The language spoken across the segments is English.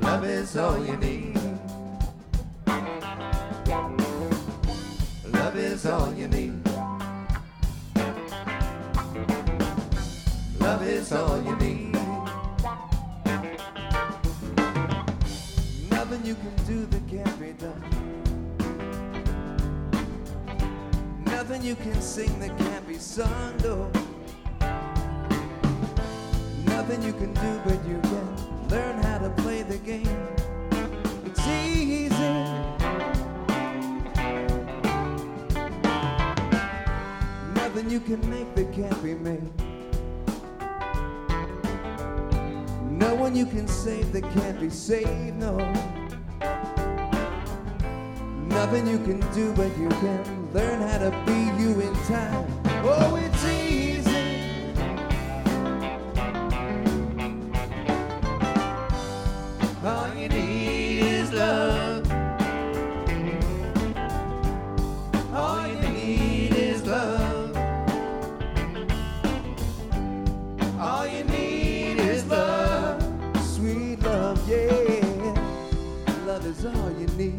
Love is all you need. Love is all you need. Love is all you need. Nothing you can do that can't be done. Nothing you can sing that can't be sung, no. Nothing you can do, but you can learn how to play the game. It's easy. Nothing you can make that can't be made. No one you can save that can't be saved, no. Nothing you can do, but you can learn how to be you in time. Oh, it's easy. All you need is love. All you need is love. All you need is love. Sweet love, yeah. Love is all you need.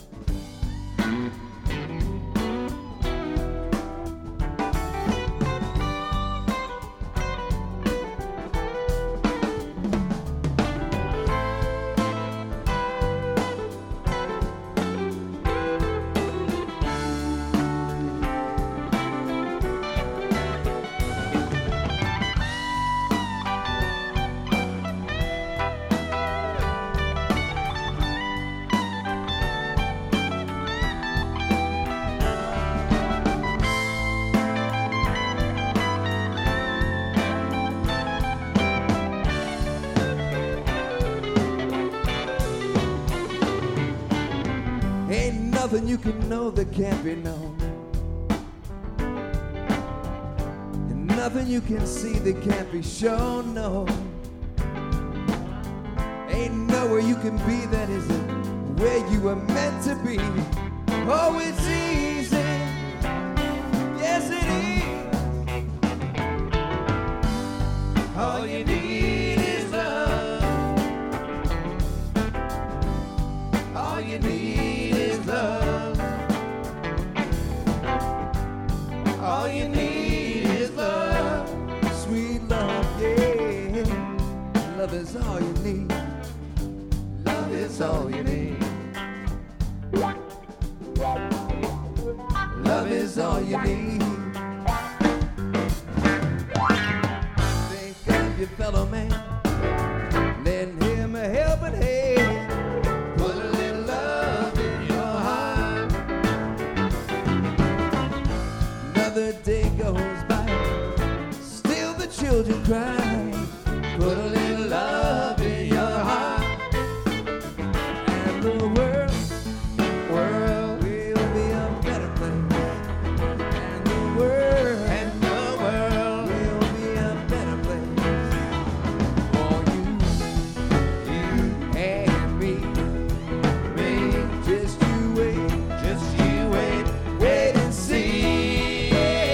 Nothing you can know that can't be known, and nothing you can see that can't be shown, no. Ain't nowhere you can be that isn't where you were meant to be. Oh, it's easy, yes it is. All you need is love. All you need is love. All you need is love. Sweet love, yeah. Love is all you need. Love is all you need. Love is all you need. Think of your fellow man. Lend him a helping hand. Put a little love in your heart. Another day goes by, still the children cry. Put a little love in your heart, and the world will be a better place. And the world will be a better place for you and me. Just you wait, wait and see.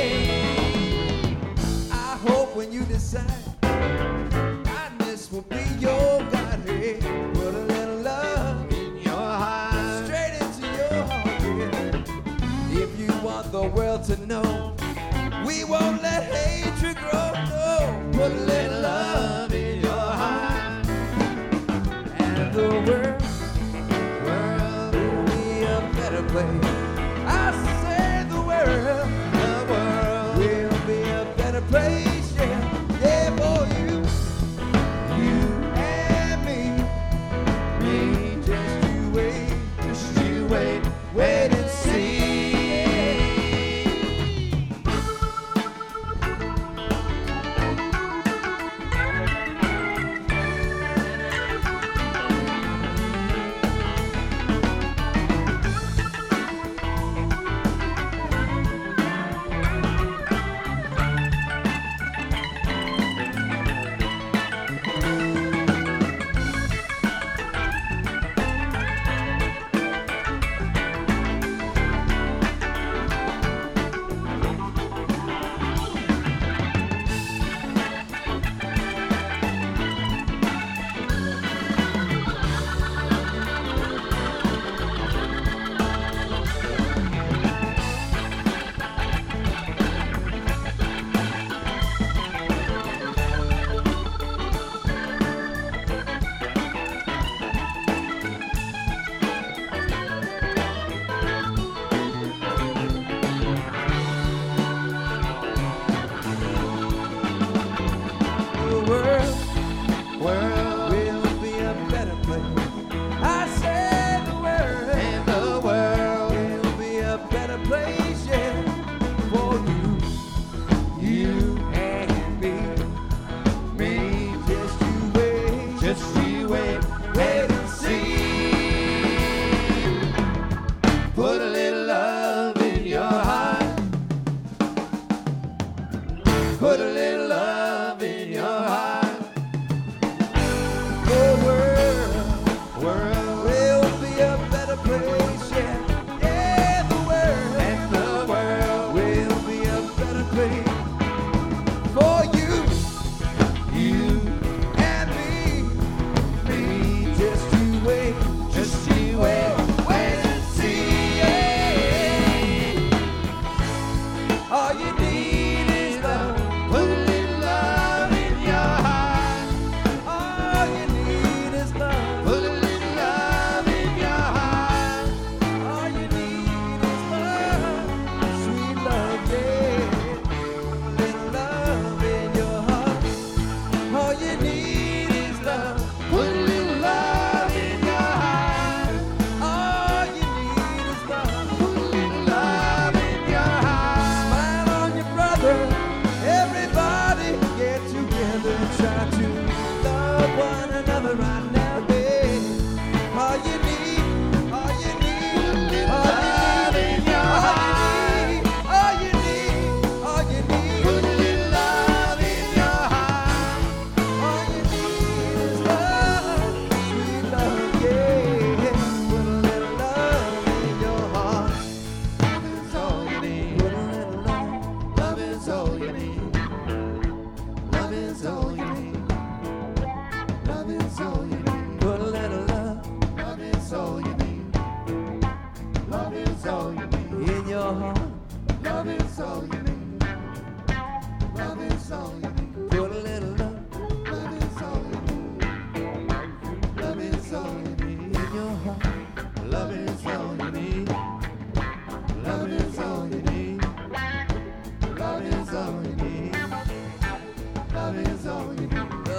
I hope when you decide kindness will be your God, hey, put a little love in your heart, straight into your heart, yeah. If you want the world to know, we won't let hatred grow, no. Put a little love in your heart, and the world will be a better place. I say the world will be a better place, yeah, yeah, for you and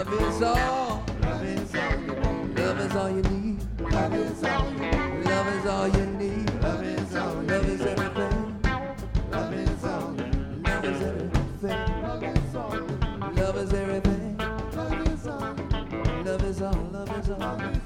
Love is all. Love is all you need. Love is all you need. Love is all you need. Love is all you need. Love is all. Love is everything. Love is all. Love is everything. Love is all. Love is everything. Love is all. Love is all. Love is all.